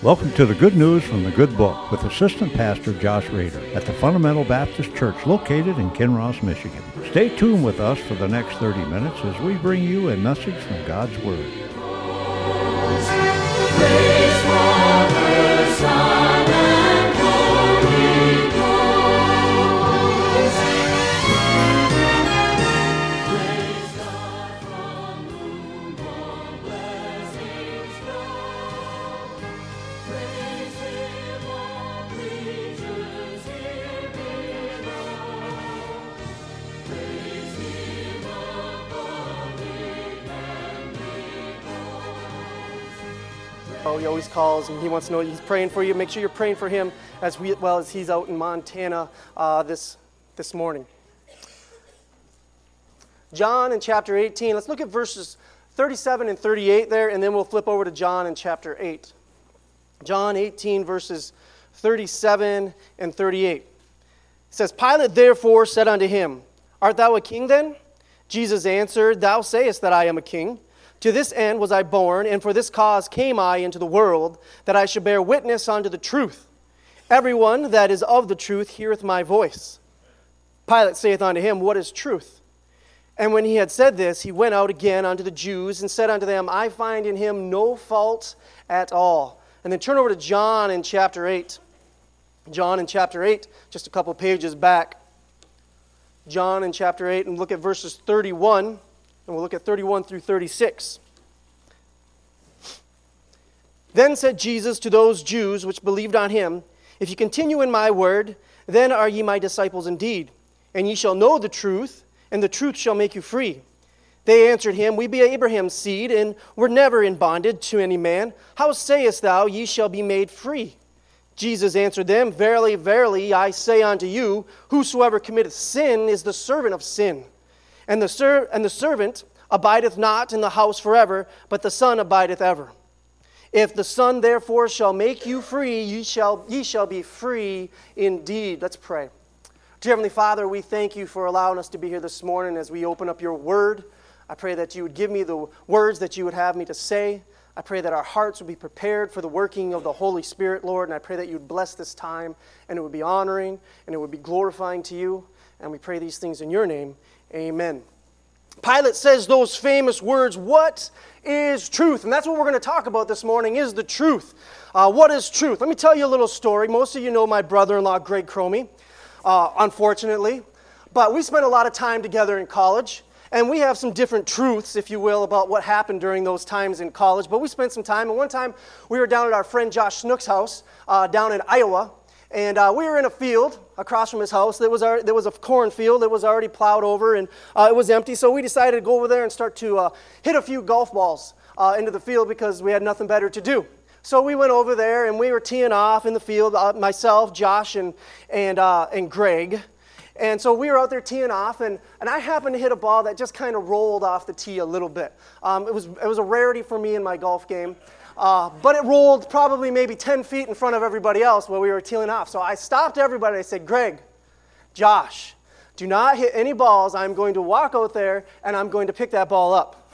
Welcome to the Good News from the Good Book with Assistant Pastor Josh Rader at the Fundamental Baptist Church located in Kinross, Michigan. Stay tuned with us for the next 30 minutes as we bring you a message from God's Word. Praise Father, Son, and Holy Ghost. Praise God from whom all blessings flow. Praise Him, all creatures here below. Praise Him above the heavenly hosts. He always calls and he wants to know he's praying for you. Make sure you're praying for him as well as he's out in Montana this morning. John in chapter 18. Let's look at verses 37 and 38 there, and then we'll flip over to John in chapter 8. John 18, verses 37 and 38. It says, Pilate therefore said unto him, Art thou a king then? Jesus answered, Thou sayest that I am a king. To this end was I born, and for this cause came I into the world, that I should bear witness unto the truth. Everyone that is of the truth heareth my voice. Pilate saith unto him, What is truth? And when he had said this, he went out again unto the Jews, and said unto them, I find in him no fault at all. And then turn over to John in chapter 8. John in chapter 8, just a couple pages back. John in chapter 8, and look at verses 31, and we'll look at 31 through 36. Then said Jesus to those Jews which believed on him, If ye continue in my word, then are ye my disciples indeed, and ye shall know the truth, and the truth shall make you free. They answered him, We be Abraham's seed, and were never in bondage to any man. How sayest thou, Ye shall be made free? Jesus answered them, Verily, verily, I say unto you, Whosoever committeth sin is the servant of sin. And the servant abideth not in the house forever, but the Son abideth ever. If the Son therefore shall make you free, ye shall be free indeed. Let's pray. Dear Heavenly Father, we thank you for allowing us to be here this morning as we open up your word. I pray that you would give me the words that you would have me to say. I pray that our hearts would be prepared for the working of the Holy Spirit, Lord, and I pray that you would bless this time, and it would be honoring, and it would be glorifying to you, and we pray these things in your name. Amen. Pilate says those famous words, what is truth? And that's what we're going to talk about this morning, is the truth. What is truth? Let me tell you a little story. Most of you know my brother-in-law, Greg Cromie, unfortunately. But we spent a lot of time together in college, and we have some different truths, if you will, about what happened during those times in college. But we spent some time, and one time we were down at our friend Josh Snook's house down in Iowa, and we were in a field across from his house. There was a cornfield that was already plowed over, and it was empty. So we decided to go over there and start to hit a few golf balls into the field because we had nothing better to do. So we went over there, and we were teeing off in the field, myself, Josh, and Greg. And so we were out there teeing off, and I happened to hit a ball that just kind of rolled off the tee a little bit. It was a rarity for me in my golf game. But it rolled probably maybe 10 feet in front of everybody else while we were teeing off. So I stopped everybody. I said, Greg, Josh, do not hit any balls. I'm going to walk out there, and I'm going to pick that ball up.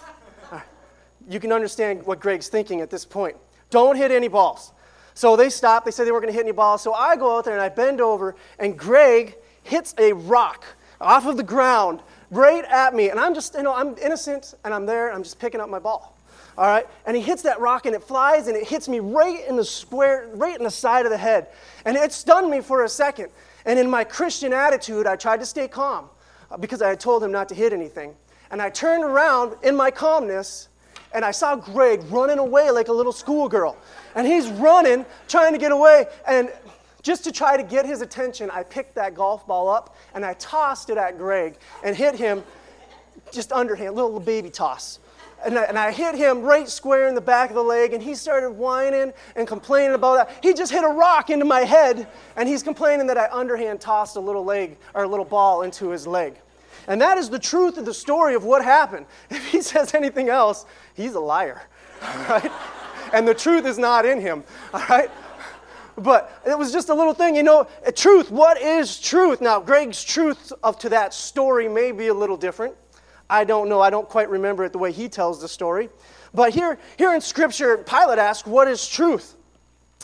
You can understand what Greg's thinking at this point. Don't hit any balls. So they stopped. They said they weren't going to hit any balls. So I go out there, and I bend over, and Greg hits a rock off of the ground right at me. And I'm just, I'm innocent, and I'm there, and I'm just picking up my ball. All right, and he hits that rock, and it flies, and it hits me right in the square, right in the side of the head. And it stunned me for a second. And in my Christian attitude, I tried to stay calm because I had told him not to hit anything. And I turned around in my calmness, and I saw Greg running away like a little schoolgirl. And he's running, trying to get away. And just to try to get his attention, I picked that golf ball up, and I tossed it at Greg and hit him just underhand, little baby toss. And I hit him right square in the back of the leg, and he started whining and complaining about that. He just hit a rock into my head, and he's complaining that I underhand tossed a little ball into his leg. And that is the truth of the story of what happened. If he says anything else, he's a liar, all right? And the truth is not in him, all right? But it was just a little thing, truth. What is truth? Now, Greg's truth to that story may be a little different. I don't know. I don't quite remember it the way he tells the story. But here in Scripture, Pilate asks, what is truth?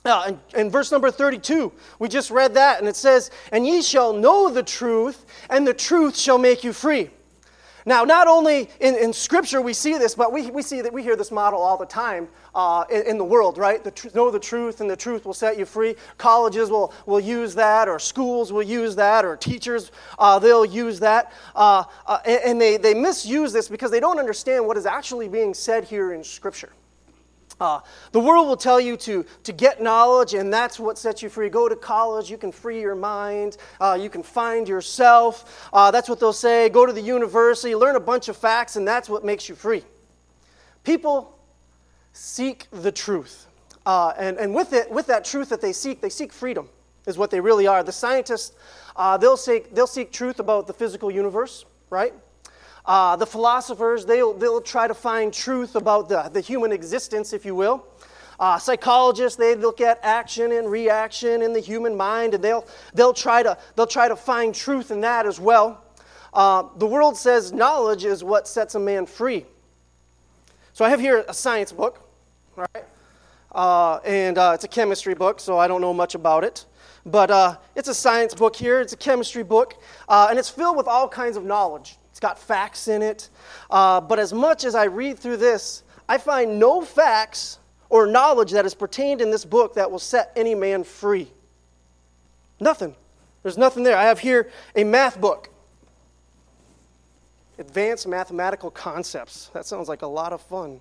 In verse number 32, we just read that, and it says, "And ye shall know the truth, and the truth shall make you free." Now, not only in Scripture we see this, but we hear this model all the time in the world, right? Know the truth, and the truth will set you free. Colleges will use that, or schools will use that, or teachers, they'll use that. And they misuse this because they don't understand what is actually being said here in Scripture. The world will tell you to get knowledge, and that's what sets you free. Go to college, you can free your mind, you can find yourself. That's what they'll say. Go to the university, learn a bunch of facts, and that's what makes you free. People seek the truth. And with that truth that they seek freedom, is what they really are. The scientists, they'll seek truth about the physical universe, right? The philosophers, they'll try to find truth about the human existence, if you will. Psychologists, they look at action and reaction in the human mind, and they'll try to find truth in that as well. The world says knowledge is what sets a man free. So I have here a science book, right? And it's a chemistry book, so I don't know much about it. But it's a science book here. It's a chemistry book, and it's filled with all kinds of knowledge. It's got facts in it. But as much as I read through this, I find no facts or knowledge that is pertained in this book that will set any man free. Nothing. There's nothing there. I have here a math book. Advanced Mathematical Concepts. That sounds like a lot of fun.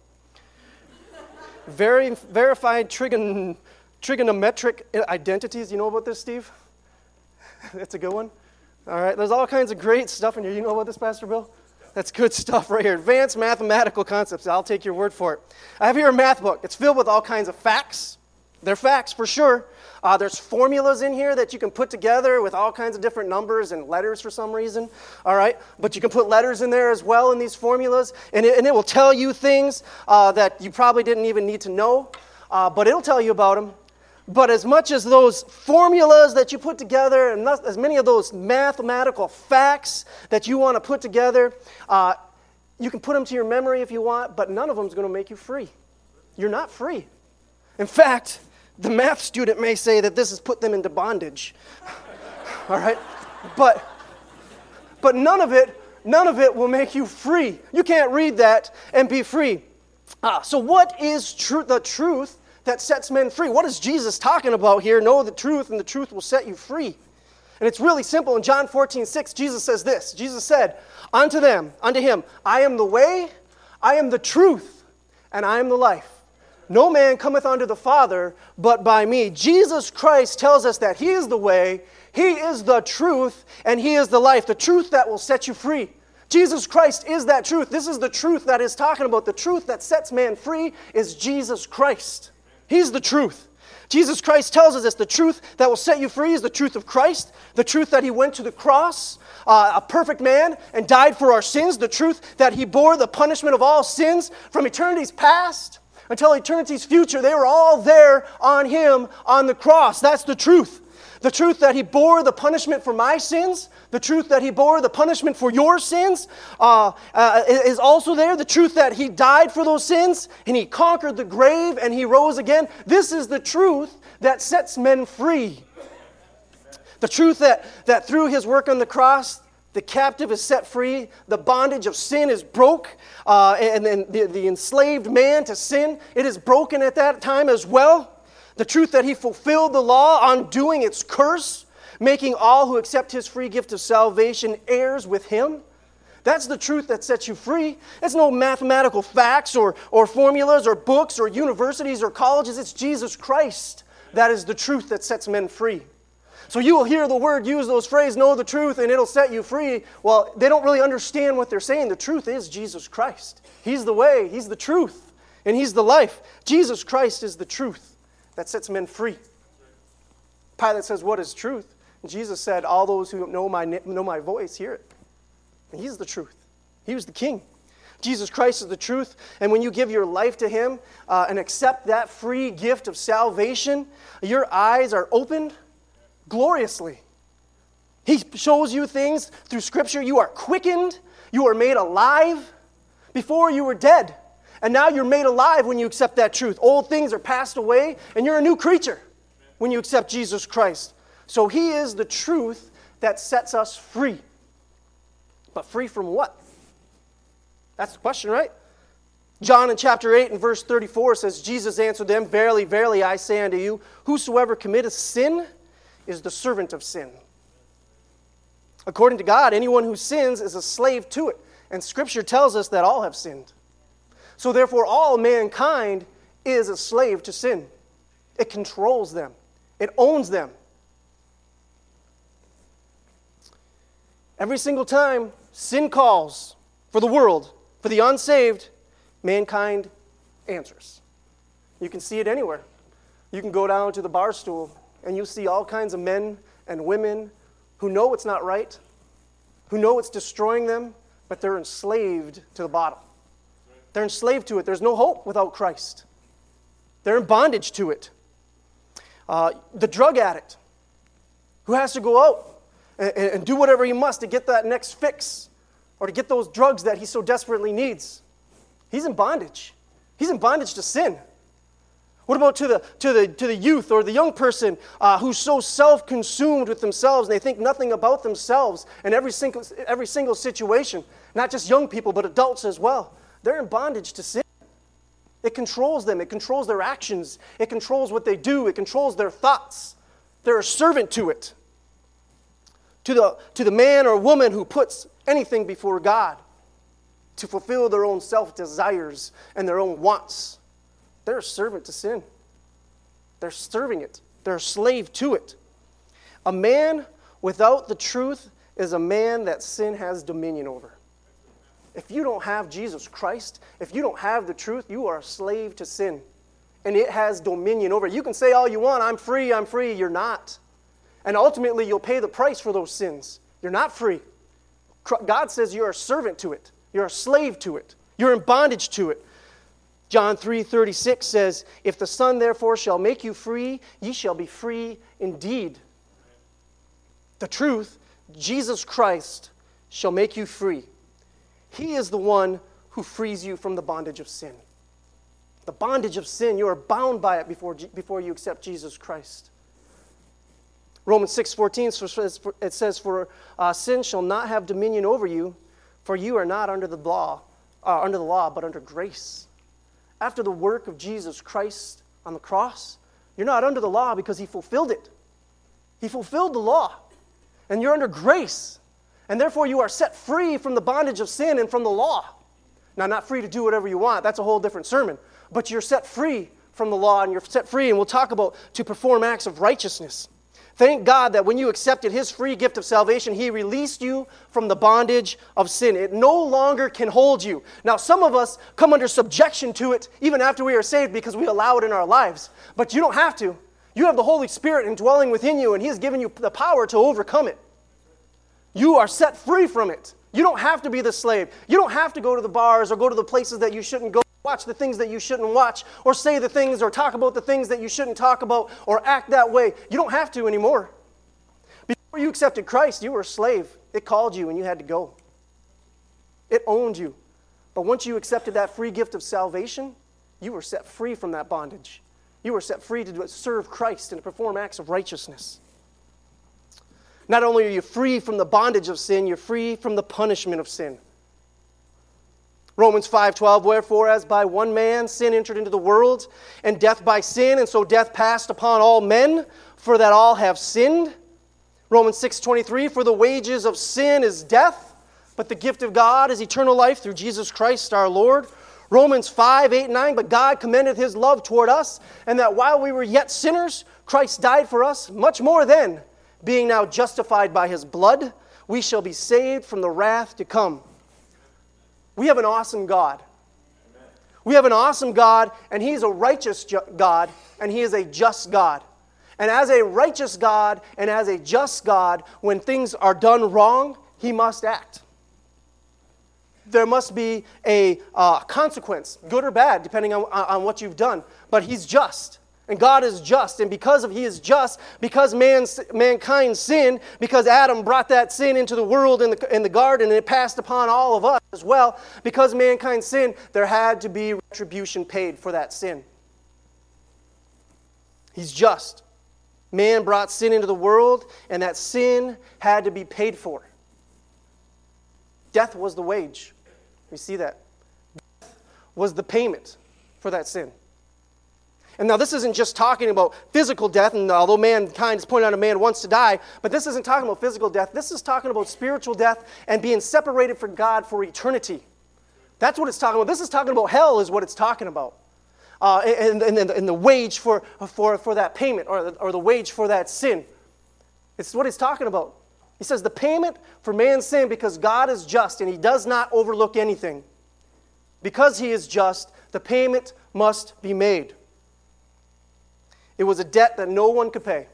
Verified trigonometric identities. You know about this, Steve? That's a good one. All right, there's all kinds of great stuff in here. You know about this, Pastor Bill? That's good stuff right here. Advanced Mathematical Concepts. I'll take your word for it. I have here a math book. It's filled with all kinds of facts. They're facts for sure. There's formulas in here that you can put together with all kinds of different numbers and letters for some reason. All right, but you can put letters in there as well in these formulas, and it will tell you things that you probably didn't even need to know, but it'll tell you about them. But as much as those formulas that you put together, and as many of those mathematical facts that you want to put together, you can put them to your memory if you want, but none of them is going to make you free. You're not free. In fact, the math student may say that this has put them into bondage. All right? But none of it will make you free. You can't read that and be free. So what is the truth that sets men free? What is Jesus talking about here? Know the truth, and the truth will set you free. And it's really simple. In John 14:6, Jesus says this. Jesus said, unto him, I am the way, I am the truth, and I am the life. No man cometh unto the Father but by me. Jesus Christ tells us that He is the way, He is the truth, and He is the life. The truth that will set you free. Jesus Christ is that truth. This is the truth that is talking about. The truth that sets man free is Jesus Christ. He's the truth. Jesus Christ tells us this. The truth that will set you free is the truth of Christ. The truth that He went to the cross, a perfect man, and died for our sins. The truth that He bore the punishment of all sins from eternity's past until eternity's future. They were all there on Him on the cross. That's the truth. The truth that He bore the punishment for my sins, the truth that He bore the punishment for your sins is also there. The truth that He died for those sins and He conquered the grave and He rose again. This is the truth that sets men free. The truth that through His work on the cross, the captive is set free, the bondage of sin is broke, and then the enslaved man to sin, it is broken at that time as well. The truth that He fulfilled the law, undoing its curse, making all who accept His free gift of salvation heirs with Him. That's the truth that sets you free. It's no mathematical facts or formulas or books or universities or colleges. It's Jesus Christ. That is the truth that sets men free. So you will hear the word use those phrases, know the truth, and it'll set you free. Well, they don't really understand what they're saying. The truth is Jesus Christ. He's the way, He's the truth, and He's the life. Jesus Christ is the truth that sets men free. Pilate says, what is truth? And Jesus said, all those who know my voice hear it. And He's the truth. He was the King. Jesus Christ is the truth. And when you give your life to Him and accept that free gift of salvation, your eyes are opened gloriously. He shows you things through Scripture. You are quickened. You are made alive. Before you were dead. And now you're made alive when you accept that truth. Old things are passed away, and you're a new creature. when you accept Jesus Christ. So he is the truth that sets us free. But free from what? That's the question, right? John in chapter 8 and verse 34 says, Jesus answered them, Verily, verily, I say unto you, whosoever committeth sin is the servant of sin. According to God, anyone who sins is a slave to it. And Scripture tells us that all have sinned. So therefore, all mankind is a slave to sin. It controls them. It owns them. Every single time sin calls for the world, for the unsaved, mankind answers. You can see it anywhere. You can go down to the bar stool and you'll see all kinds of men and women who know it's not right, who know it's destroying them, but they're enslaved to the bottle. They're enslaved to it. There's no hope without Christ. They're in bondage to it. The drug addict who has to go out and do whatever he must to get that next fix or to get those drugs that he so desperately needs. He's in bondage. He's in bondage to sin. What about to the youth or the young person who's so self-consumed with themselves and they think nothing about themselves in every single situation? Not just young people, but adults as well. They're in bondage to sin. It controls them. It controls their actions. It controls what they do. It controls their thoughts. They're a servant to it. To the man or woman who puts anything before God to fulfill their own self-desires and their own wants. They're a servant to sin. They're serving it. They're a slave to it. A man without the truth is a man that sin has dominion over. If you don't have Jesus Christ, if you don't have the truth, you are a slave to sin. And it has dominion over you. You can say all you want, I'm free. You're not. And ultimately, you'll pay the price for those sins. You're not free. God says you're a servant to it. You're a slave to it. You're in bondage to it. John 3:36 says, If the Son therefore shall make you free, ye shall be free indeed. The truth, Jesus Christ, shall make you free. He is the one who frees you from the bondage of sin. The bondage of sin, you are bound by it before you accept Jesus Christ. Romans 6:14, it says, For sin shall not have dominion over you, for you are not under the law, but under grace. After the work of Jesus Christ on the cross, you're not under the law because he fulfilled it. He fulfilled the law, and you're under grace. And therefore you are set free from the bondage of sin and from the law. Now, not free to do whatever you want. That's a whole different sermon. But you're set free from the law, and you're set free, and we'll talk about to perform acts of righteousness. Thank God that when you accepted his free gift of salvation, he released you from the bondage of sin. It no longer can hold you. Now, some of us come under subjection to it even after we are saved because we allow it in our lives. But you don't have to. You have the Holy Spirit indwelling within you, and he has given you the power to overcome it. You are set free from it. You don't have to be the slave. You don't have to go to the bars or go to the places that you shouldn't go, watch the things that you shouldn't watch, or say the things or talk about the things that you shouldn't talk about, or act that way. You don't have to anymore. Before you accepted Christ, you were a slave. It called you and you had to go. It owned you. But once you accepted that free gift of salvation, you were set free from that bondage. You were set free to serve Christ and to perform acts of righteousness. Not only are you free from the bondage of sin, you're free from the punishment of sin. Romans 5:12, Wherefore as by one man sin entered into the world, and death by sin, and so death passed upon all men, for that all have sinned. Romans 6:23, For the wages of sin is death, but the gift of God is eternal life through Jesus Christ our Lord. Romans 5:8-9, But God commendeth his love toward us, and that while we were yet sinners, Christ died for us. Much more then, being now justified by his blood, we shall be saved from the wrath to come. We have an awesome God. Amen. We have an awesome God, and he's a righteous God, and he is a just God. And as a righteous God and as a just God, when things are done wrong, he must act. There must be a consequence, good or bad, depending on what you've done. But he's just. And God is just, and because he is just, because mankind sinned, because Adam brought that sin into the world in the garden, and it passed upon all of us as well, because mankind sinned, there had to be retribution paid for that sin. He's just. Man brought sin into the world, and that sin had to be paid for. Death was the wage. We see that. Death was the payment for that sin. And now this isn't just talking about physical death, and although mankind is pointing out a man wants to die, but this isn't talking about physical death. This is talking about spiritual death and being separated from God for eternity. That's what it's talking about. This is talking about hell is what it's talking about. And the wage for that payment or the wage for that sin. It's what it's talking about. He says the payment for man's sin, because God is just and he does not overlook anything. Because he is just, the payment must be made. It was a debt that no one could pay.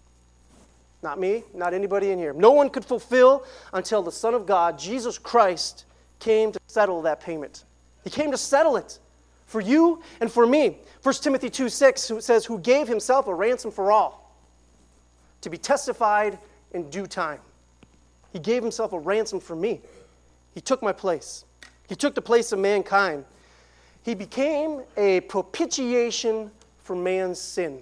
Not me, not anybody in here. No one could fulfill until the Son of God, Jesus Christ, came to settle that payment. He came to settle it for you and for me. 1 Timothy 2:6 says, who gave himself a ransom for all, to be testified in due time. He gave himself a ransom for me. He took my place. He took the place of mankind. He became a propitiation for man's sin.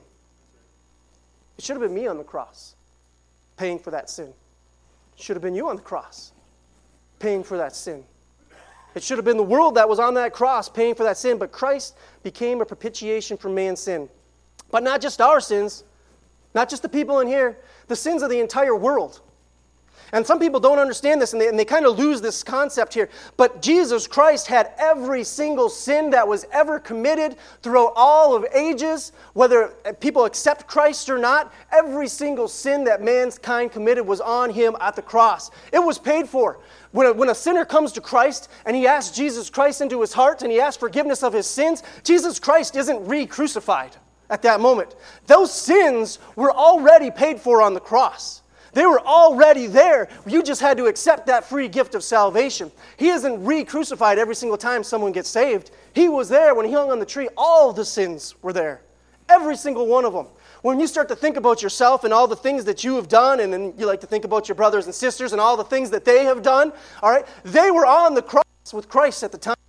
It should have been me on the cross, paying for that sin. It should have been you on the cross, paying for that sin. It should have been the world that was on that cross, paying for that sin, but Christ became a propitiation for man's sin. But not just our sins, not just the people in here, the sins of the entire world. And some people don't understand this, and they kind of lose this concept here. But Jesus Christ had every single sin that was ever committed throughout all of ages, whether people accept Christ or not. Every single sin that mankind committed was on him at the cross. It was paid for. When a sinner comes to Christ and he asks Jesus Christ into his heart and he asks forgiveness of his sins, Jesus Christ isn't re-crucified at that moment. Those sins were already paid for on the cross. They were already there. You just had to accept that free gift of salvation. He isn't re-crucified every single time someone gets saved. He was there when he hung on the tree. All the sins were there. Every single one of them. When you start to think about yourself and all the things that you have done, and then you like to think about your brothers and sisters and all the things that they have done, all right, they were on the cross with Christ at the time.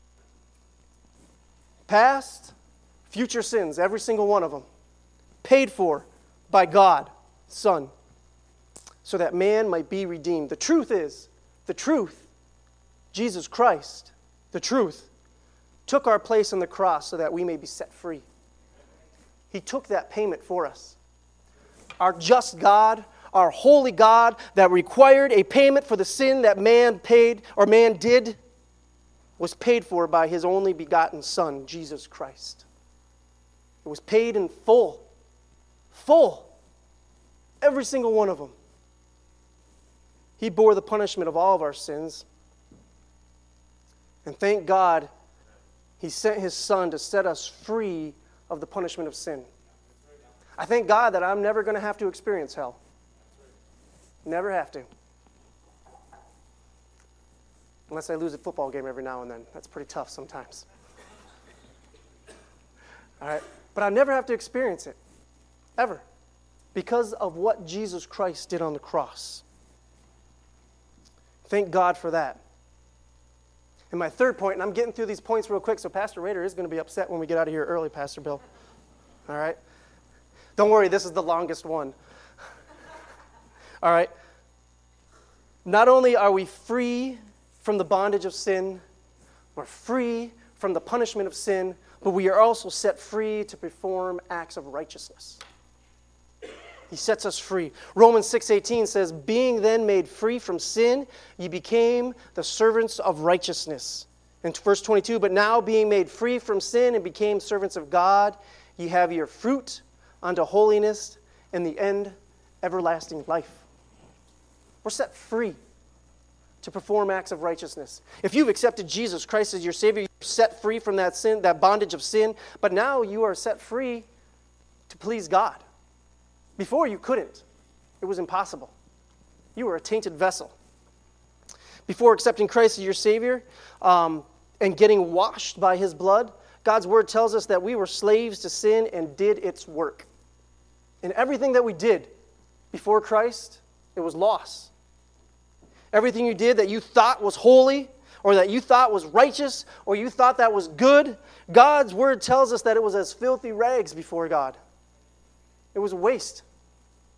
Past, future sins, every single one of them, paid for by God, Son, so that man might be redeemed. The truth is, Jesus Christ, the truth, took our place on the cross so that we may be set free. He took that payment for us. Our just God, our holy God that required a payment for the sin that man paid or man did was paid for by his only begotten Son, Jesus Christ. It was paid in full. Full. Every single one of them. He bore the punishment of all of our sins. And thank God, He sent His Son to set us free of the punishment of sin. I thank God that I'm never going to have to experience hell. Never have to. Unless I lose a football game every now and then. That's pretty tough sometimes. All right? But I never have to experience it. Ever. Because of what Jesus Christ did on the cross. Thank God for that. And my third point, and I'm getting through these points real quick, so Pastor Rader is going to be upset when we get out of here early, Pastor Bill. All right? Don't worry, this is the longest one. All right? Not only are we free from the bondage of sin, we're free from the punishment of sin, but we are also set free to perform acts of righteousness. He sets us free. Romans 6:18 says, being then made free from sin, ye became the servants of righteousness. And verse 22, but now being made free from sin and became servants of God, ye have your fruit unto holiness and the end everlasting life. We're set free to perform acts of righteousness. If you've accepted Jesus Christ as your Savior, you're set free from that sin, that bondage of sin, but now you are set free to please God. Before you couldn't. It was impossible. You were a tainted vessel. Before accepting Christ as your Savior and getting washed by His blood, God's Word tells us that we were slaves to sin and did its work. And everything that we did before Christ, it was loss. Everything you did that you thought was holy or that you thought was righteous or you thought that was good, God's Word tells us that it was as filthy rags before God. It was a waste.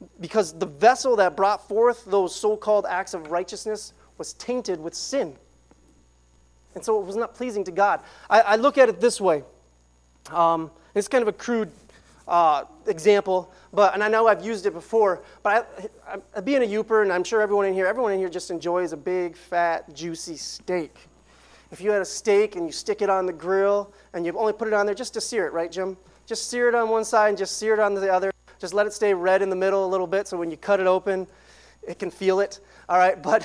because the vessel that brought forth those so-called acts of righteousness was tainted with sin. And so it was not pleasing to God. I look at it this way. It's kind of a crude example, and I know I've used it before, but being a Youper, and I'm sure everyone in here just enjoys a big, fat, juicy steak. If you had a steak and you stick it on the grill, and you only put it on there just to sear it, right, Jim? Just sear it on one side and just sear it on the other. Just let it stay red in the middle a little bit so when you cut it open, it can feel it, all right? But...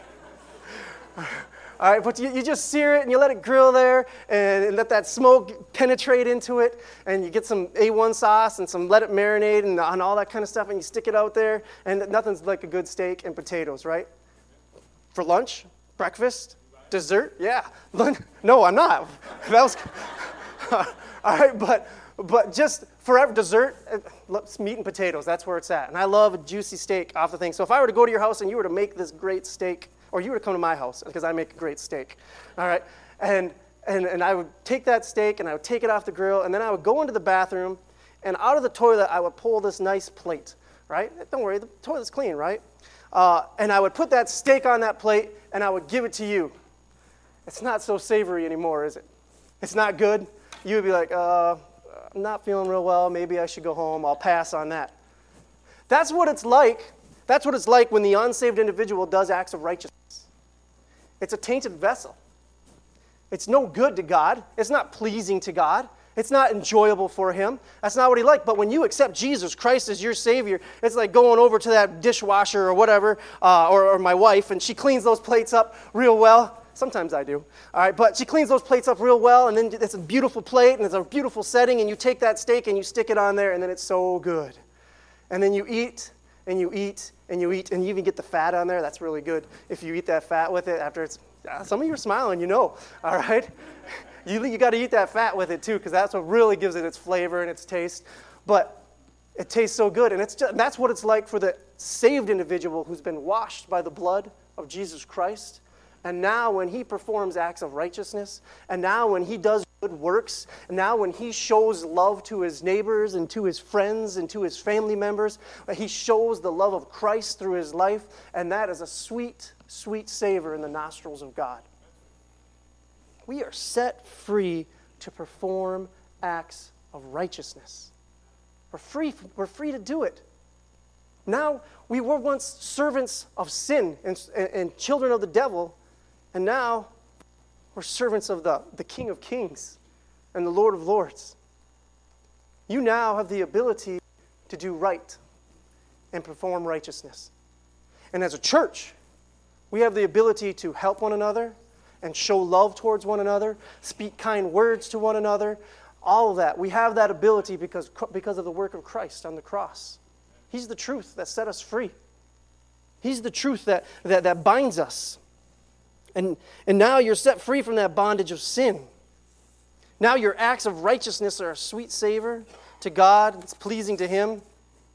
All right, but you just sear it and you let it grill there and let that smoke penetrate into it, and you get some A1 sauce and let it marinate and all that kind of stuff, and you stick it out there, and nothing's like a good steak and potatoes, right? For lunch, breakfast, dessert, yeah. No, I'm not. That was all right, but just forever dessert, meat and potatoes. That's where it's at, and I love a juicy steak off the thing. So if I were to go to your house and you were to make this great steak. Or you were to come to my house, because I make a great steak, all right? And I would take that steak, and I would take it off the grill, and then I would go into the bathroom, and out of the toilet, I would pull this nice plate, right? Don't worry, the toilet's clean, right? And I would put that steak on that plate, and I would give it to you. It's not so savory anymore, is it? It's not good? You would be like, I'm not feeling real well. Maybe I should go home. I'll pass on that. That's what it's like. That's what it's like when the unsaved individual does acts of righteousness. It's a tainted vessel. It's no good to God. It's not pleasing to God. It's not enjoyable for Him. That's not what He likes. But when you accept Jesus Christ as your Savior, it's like going over to that dishwasher or whatever, or my wife, and she cleans those plates up real well. Sometimes I do. All right, but she cleans those plates up real well, and then it's a beautiful plate, and it's a beautiful setting, and you take that steak and you stick it on there, and then it's so good. And then you eat, and you eat, and you eat, and you even get the fat on there. That's really good. If you eat that fat with it after it's, some of you are smiling, you know, all right? You got to eat that fat with it too, because that's what really gives it its flavor and its taste. But it tastes so good, and that's what it's like for the saved individual who's been washed by the blood of Jesus Christ. And now when he performs acts of righteousness, and now when he does good works, and now when he shows love to his neighbors and to his friends and to his family members, he shows the love of Christ through his life, and that is a sweet, sweet savor in the nostrils of God. We are set free to perform acts of righteousness. We're free to do it. Now, we were once servants of sin and children of the devil, and now we're servants of the King of Kings and the Lord of Lords. You now have the ability to do right and perform righteousness. And as a church, we have the ability to help one another and show love towards one another, speak kind words to one another, all of that. We have that ability because of the work of Christ on the cross. He's the truth that set us free. He's the truth that binds us. And now you're set free from that bondage of sin. Now your acts of righteousness are a sweet savor to God. It's pleasing to Him.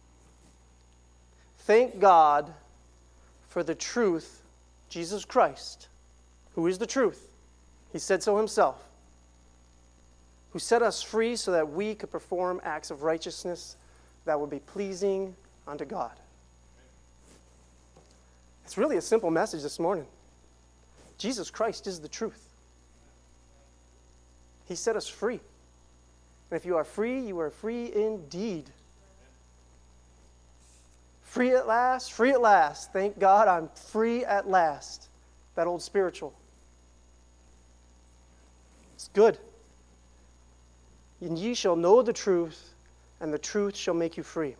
Thank God for the truth, Jesus Christ, who is the truth. He said so Himself. Who set us free so that we could perform acts of righteousness that would be pleasing unto God. It's really a simple message this morning. Jesus Christ is the truth. He set us free. And if you are free, you are free indeed. Free at last, free at last. Thank God I'm free at last. That old spiritual. It's good. And ye shall know the truth, and the truth shall make you free.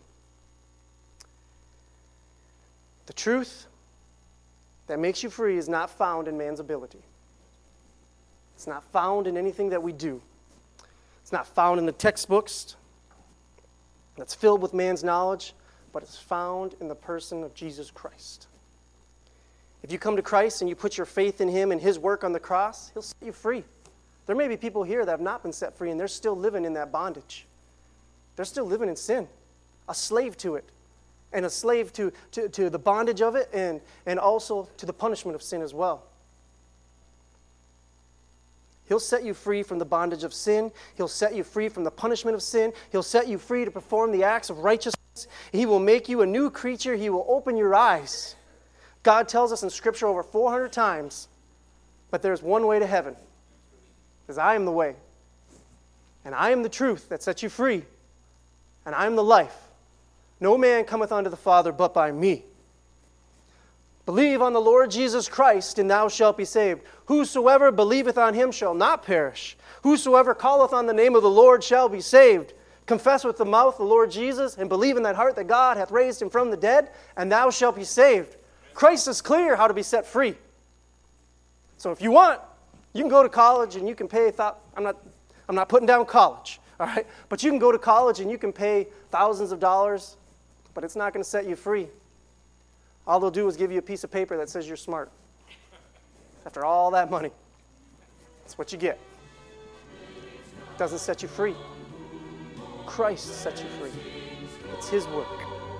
The truth that makes you free is not found in man's ability. It's not found in anything that we do. It's not found in the textbooks that's filled with man's knowledge, but it's found in the person of Jesus Christ. If you come to Christ and you put your faith in Him and His work on the cross, He'll set you free. There may be people here that have not been set free and they're still living in that bondage. They're still living in sin, a slave to it. And a slave to the bondage of it and also to the punishment of sin as well. He'll set you free from the bondage of sin. He'll set you free from the punishment of sin. He'll set you free to perform the acts of righteousness. He will make you a new creature. He will open your eyes. God tells us in Scripture over 400 times, but there's one way to heaven. Because I am the way. And I am the truth that sets you free. And I am the life. No man cometh unto the Father but by me. Believe on the Lord Jesus Christ, and thou shalt be saved. Whosoever believeth on him shall not perish. Whosoever calleth on the name of the Lord shall be saved. Confess with the mouth the Lord Jesus, and believe in that heart that God hath raised him from the dead, and thou shalt be saved. Christ is clear how to be set free. So if you want, you can go to college and you can pay, I'm not putting down college, all right? But you can go to college and you can pay thousands of dollars, but it's not going to set you free. All they'll do is give you a piece of paper that says you're smart. After all that money, that's what you get. It doesn't set you free. Christ sets you free. It's His work.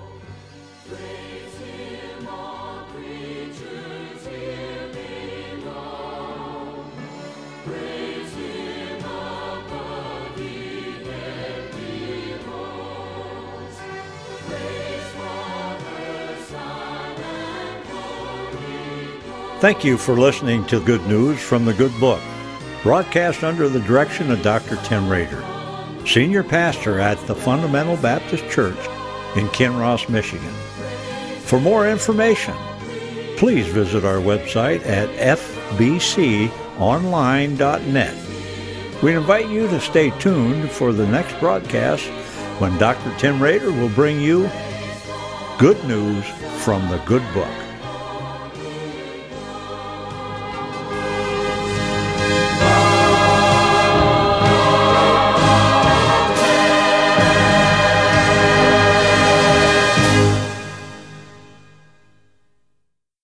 Thank you for listening to Good News from the Good Book, broadcast under the direction of Dr. Tim Rader, Senior Pastor at the Fundamental Baptist Church in Kinross, Michigan. For more information, please visit our website at fbconline.net. We invite you to stay tuned for the next broadcast when Dr. Tim Rader will bring you Good News from the Good Book.